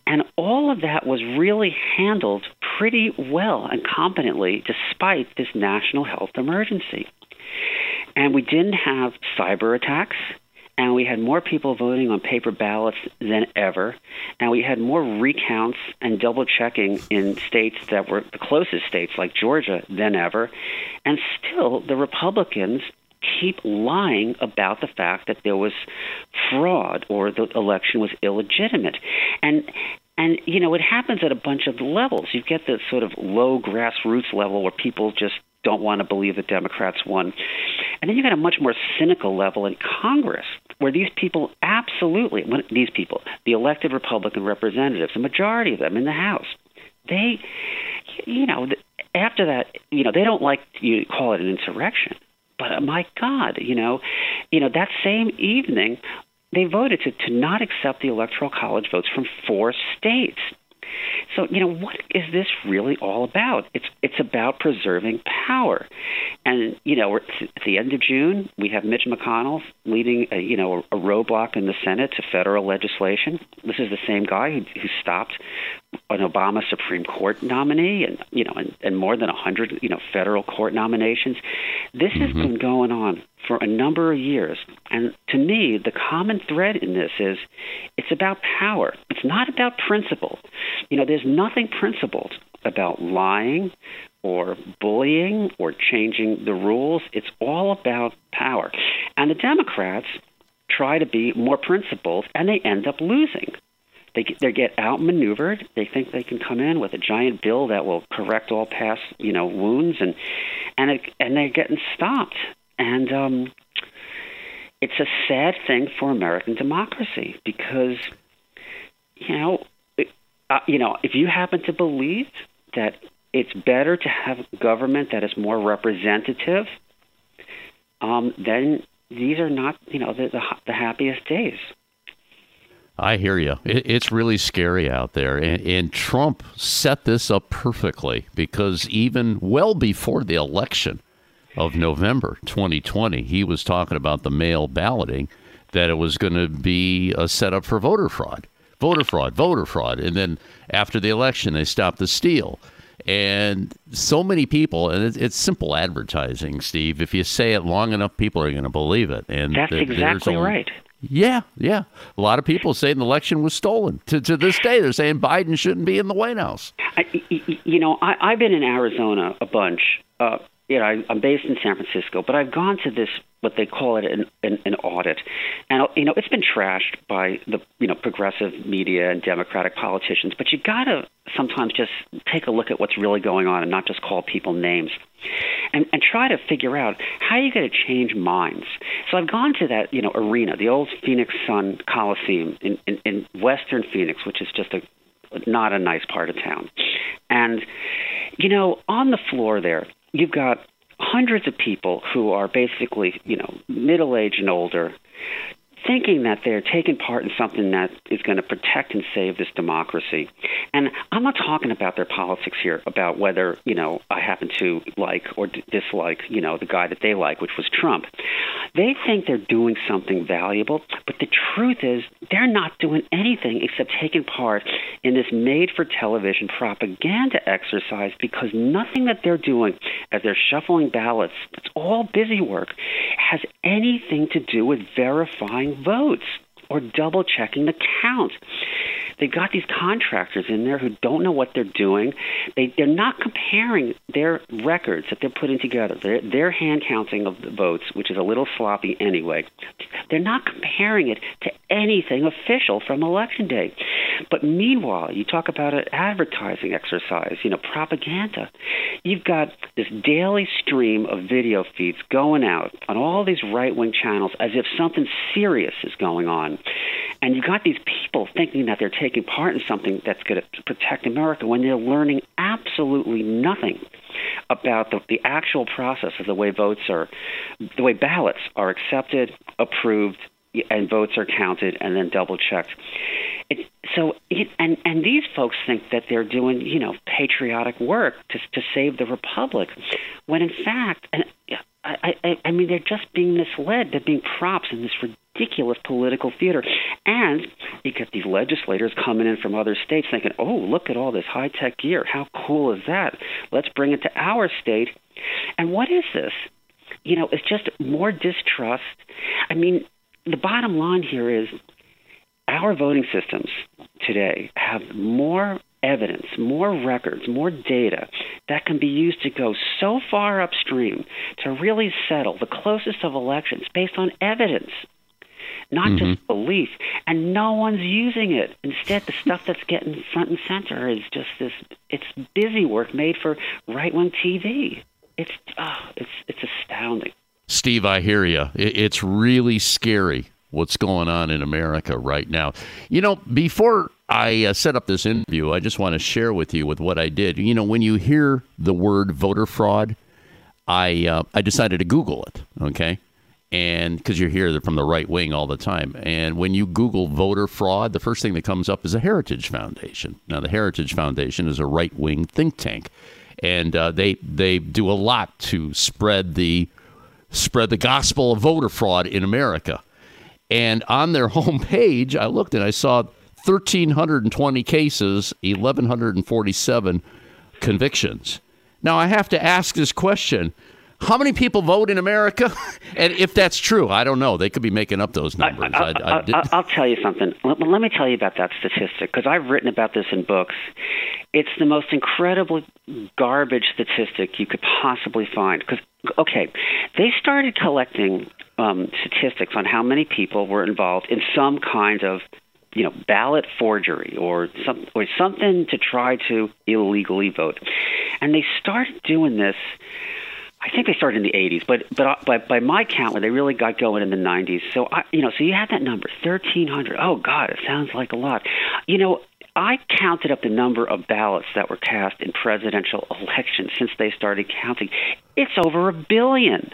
S14: And all of that was really handled pretty well and competently despite this national health emergency. And we didn't have cyber attacks, and we had more people voting on paper ballots than ever, and we had more recounts and double-checking in states that were the closest states, like Georgia, than ever. And still, the Republicans keep lying about the fact that there was fraud or the election was illegitimate. And And, you know, it happens at a bunch of levels. You get the sort of low grassroots level where people just don't want to believe the Democrats won. And then you got a much more cynical level in Congress where these people absolutely, these people, the elected Republican representatives, the majority of them in the House, they, you know, after that, you know, they don't like you call it an insurrection. But uh, my God, you know, you know, that same evening, they voted to, to not accept the Electoral College votes from four states. So, you know, what is this really all about? It's it's about preserving power. And, you know, we're, at the end of June, we have Mitch McConnell leading, a, you know, a, a roadblock in the Senate to federal legislation. This is the same guy who, who stopped an Obama Supreme Court nominee and, you know, and, and more than one hundred, you know, federal court nominations. This mm-hmm. has been going on for a number of years. And to me, the common thread in this is it's about power. It's not about principle. You know, there's nothing principled about lying or bullying or changing the rules. It's all about power. And the Democrats try to be more principled, and they end up losing. They get, they get outmaneuvered. They think they can come in with a giant bill that will correct all past, you know, wounds, and and it, and they're getting stopped. And um, it's a sad thing for American democracy because, you know, it, uh, you know, if you happen to believe that it's better to have government that is more representative, um, then these are not, you know, the, the, the happiest days.
S2: I hear you. It, it's really scary out there. And, and Trump set this up perfectly because even well before the election of November twenty twenty, he was talking about the mail balloting, that it was going to be a setup for voter fraud, voter fraud, voter fraud. And then after the election, they stopped the steal. And so many people, and it's, it's simple advertising, Steve. If you say it long enough, people are going to believe it. And
S14: that's th- exactly only, right.
S2: Yeah, yeah. A lot of people say the election was stolen. To to this day, they're saying Biden shouldn't be in the White House.
S14: I, you know, I, I've been in Arizona a bunch. Uh, you know, I, I'm based in San Francisco, but I've gone to this, what they call it, an, an, an audit. And, you know, it's been trashed by the, you know, progressive media and Democratic politicians. But you got to sometimes just take a look at what's really going on and not just call people names. And, and try to figure out how you're going to change minds. So I've gone to that, you know, arena, the old Phoenix Sun Coliseum in, in, in Western Phoenix, which is just a not a nice part of town. And, you know, on the floor there, you've got hundreds of people who are basically, you know, middle-aged and older, thinking that they're taking part in something that is going to protect and save this democracy. And I'm not talking about their politics here, about whether, you know, I happen to like or d- dislike, you know, the guy that they like, which was Trump. They think they're doing something valuable, but the truth is they're not doing anything except taking part in this made-for-television propaganda exercise, because nothing that they're doing as they're shuffling ballots, it's all busy work, has anything to do with verifying votes or double-checking the count. They've got these contractors in there who don't know what they're doing. They, they're not comparing their records that they're putting together, their, their hand counting of the votes, which is a little sloppy anyway. They're not comparing it to anything official from Election Day. But meanwhile, you talk about an advertising exercise, you know, propaganda. You've got this daily stream of video feeds going out on all these right-wing channels as if something serious is going on. And you got these people thinking that they're taking part in something that's going to protect America when they're learning absolutely nothing about the, the actual process of the way votes are, the way ballots are accepted, approved, and votes are counted and then double-checked. It, so, it, and and these folks think that they're doing, you know, patriotic work to to save the republic, when in fact, and I, I, I mean, they're just being misled. They're being props in this ridiculous political theater. And you get these legislators coming in from other states thinking, oh, look at all this high-tech gear. How cool is that? Let's bring it to our state. And what is this? You know, it's just more distrust. I mean, the bottom line here is our voting systems today have more evidence, more records, more data that can be used to go so far upstream to really settle the closest of elections based on evidence, not mm-hmm. just belief. And no one's using it. Instead, the stuff that's getting front and center is just this, it's busy work made for right-wing T V. It's, oh, it's, it's astounding.
S2: Steve, I hear you. It's really scary what's going on in America right now. You know, before I uh, set up this interview, I just want to share with you with what I did. You know, when you hear the word voter fraud, I uh, I decided to Google it, okay? And because you hear it from the right wing all the time. And when you Google voter fraud, the first thing that comes up is the Heritage Foundation. Now, the Heritage Foundation is a right-wing think tank. And uh, they they do a lot to spread the spread the gospel of voter fraud in America. And on their homepage, I looked and I saw one thousand three hundred twenty cases, one thousand one hundred forty-seven convictions. Now, I have to ask this question. How many people vote in America? And if that's true, I don't know. They could be making up those numbers.
S14: I, I, I, I, I'll tell you something. Let, let me tell you about that statistic, because I've written about this in books. It's the most incredible garbage statistic you could possibly find. Because, okay, they started collecting um, statistics on how many people were involved in some kind of, you know, ballot forgery or some or something to try to illegally vote. And they started doing this. I think they started in the eighties, but but by, by my count, when they really got going in the nineties. So I, you know, so you have that number, thirteen hundred. Oh God, it sounds like a lot. You know, I counted up the number of ballots that were cast in presidential elections since they started counting. It's over a billion.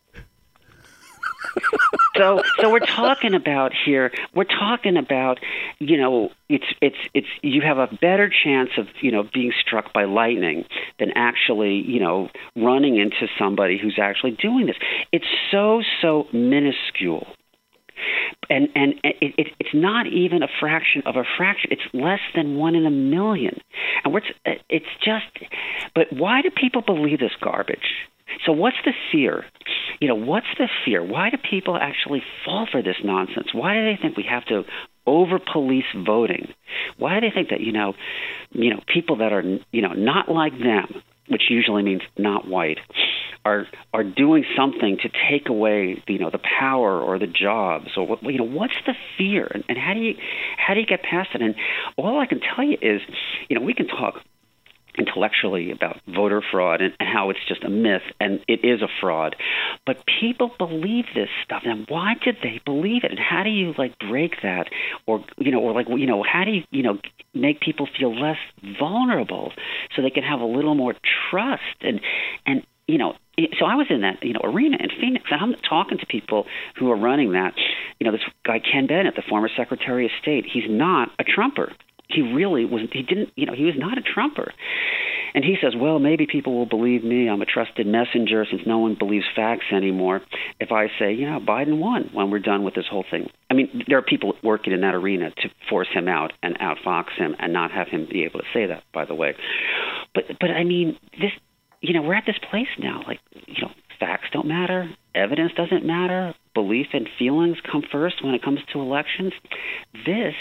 S14: So, so we're talking about here. We're talking about, you know, it's it's it's. You have a better chance of, you know, being struck by lightning than actually, you know, running into somebody who's actually doing this. It's so so minuscule, and and it, it, it's not even a fraction of a fraction. It's less than one in a million, and we're it's just. But why do people believe this garbage? So what's the fear? You know, what's the fear? Why do people actually fall for this nonsense? Why do they think we have to over-police voting? Why do they think that, you know, you know, people that are, you know, not like them, which usually means not white, are are doing something to take away, you know, the power or the jobs or what, you know, what's the fear? And, and how do you how do you get past it? And all I can tell you is, you know, we can talk intellectually about voter fraud and, and how it's just a myth, and it is a fraud. But people believe this stuff, and why did they believe it? And how do you like break that, or you know, or like you know, how do you you know make people feel less vulnerable so they can have a little more trust? And and you know, so I was in that you know arena in Phoenix, and I'm talking to people who are running that. You know, this guy Ken Bennett, the former Secretary of State, he's not a Trumper. He really was, he didn't, you know, he was not a Trumper. And he says, well, maybe people will believe me. I'm a trusted messenger since no one believes facts anymore. If I say, you know, Biden won when we're done with this whole thing. I mean, there are people working in that arena to force him out and outfox him and not have him be able to say that, by the way. But, but I mean, this, you know, we're at this place now, like, you know, facts don't matter. Evidence doesn't matter. Belief and feelings come first when it comes to elections. This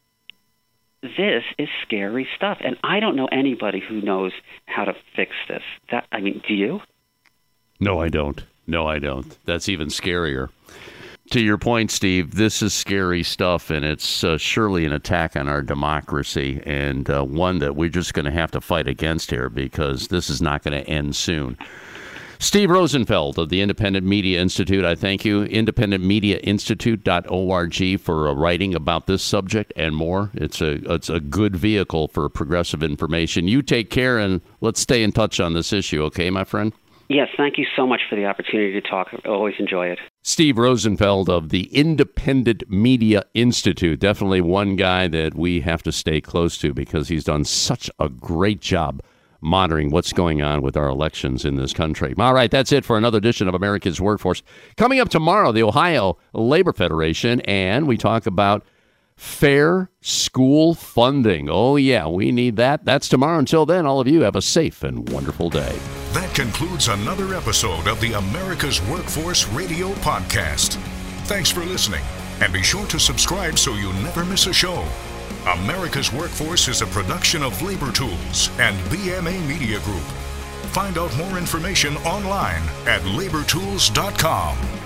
S14: This is scary stuff, and I don't know anybody who knows how to fix this. That I mean, do you?
S2: No, I don't. No, I don't. That's even scarier. To your point, Steve, this is scary stuff, and it's uh, surely an attack on our democracy, and uh, one that we're just going to have to fight against here because this is not going to end soon. Steve Rosenfeld of the Independent Media Institute, I thank you. independent media institute dot org for uh, writing about this subject and more. It's a it's a good vehicle for progressive information. You take care, and let's stay in touch on this issue, okay, my friend?
S14: Yes, thank you so much for the opportunity to talk. I always enjoy it.
S2: Steve Rosenfeld of the Independent Media Institute, definitely one guy that we have to stay close to because he's done such a great job monitoring what's going on with our elections in this country. All right, that's it for another edition of America's Workforce. Coming up tomorrow, the Ohio Labor Federation, and we talk about fair school funding. Oh, yeah, we need that. That's tomorrow. Until then, all of you have a safe and wonderful day.
S1: That concludes another episode of the America's Workforce Radio Podcast. Thanks for listening, and be sure to subscribe so you never miss a show. America's Workforce is a production of Labor Tools and B M A Media Group. Find out more information online at labor tools dot com.